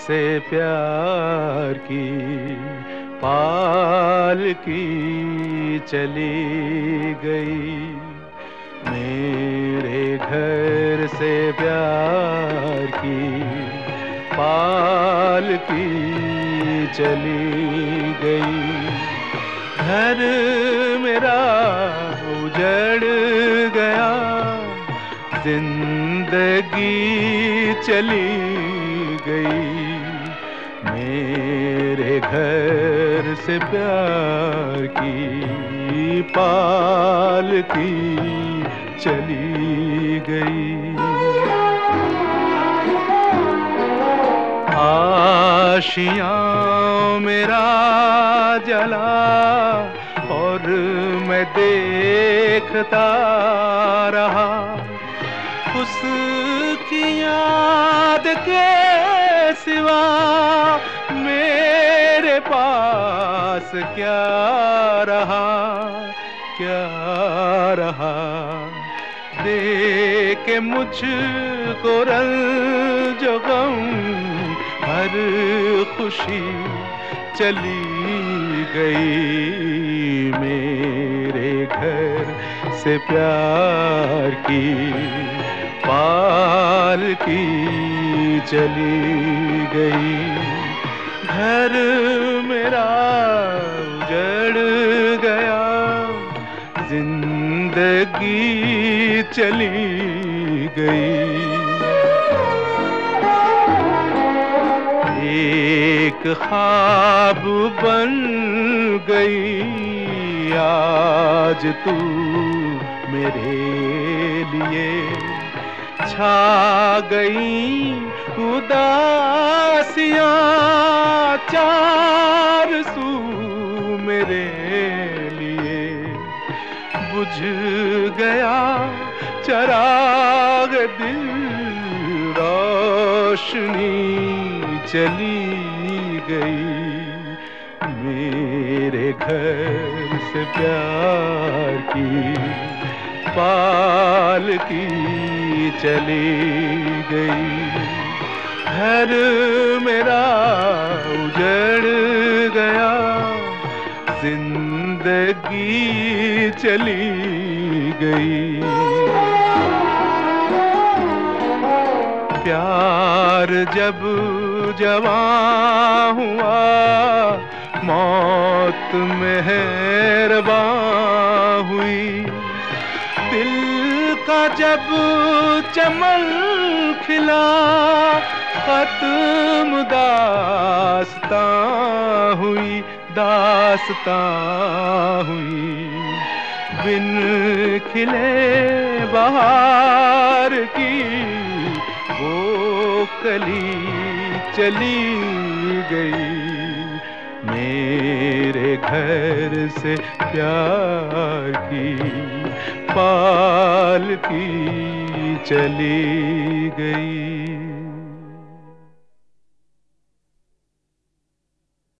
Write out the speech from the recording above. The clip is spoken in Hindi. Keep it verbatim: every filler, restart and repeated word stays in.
से प्यार की पालकी चली गई। मेरे घर से प्यार की पालकी चली गई। घर मेरा उजड़ गया, जिंदगी चली गई। मेरे घर से प्यार की पालकी चली गई। आशियाँ मेरा जला और मैं देखता रहा। उसकी याद के सिवा मेरे पास क्या रहा, क्या रहा। दे के मुझको रंज गम हर खुशी चली गई। मेरे घर से प्यार की पालकी चली गई। घर मेरा उजड़ गया, जिंदगी चली गई। एक ख्वाब बन गई आज तू मेरे लिए। छा गई उदासियां चार सू मेरे लिए। बुझ गया चराग दिल, रोशनी चली गई। मेरे घर से प्यार की पालकी चली गई। घर मेरा उजड़ गया, जिंदगी चली गई। प्यार जब जवां हुआ, मौत मेहरबान हुई। दिल का जब चमन खिला, खत्म दास्तां हुई, दास्तां हुई। बिन खिले बहार की वो कली चली गई। मेरे घर से प्यार की पालकी चली गई।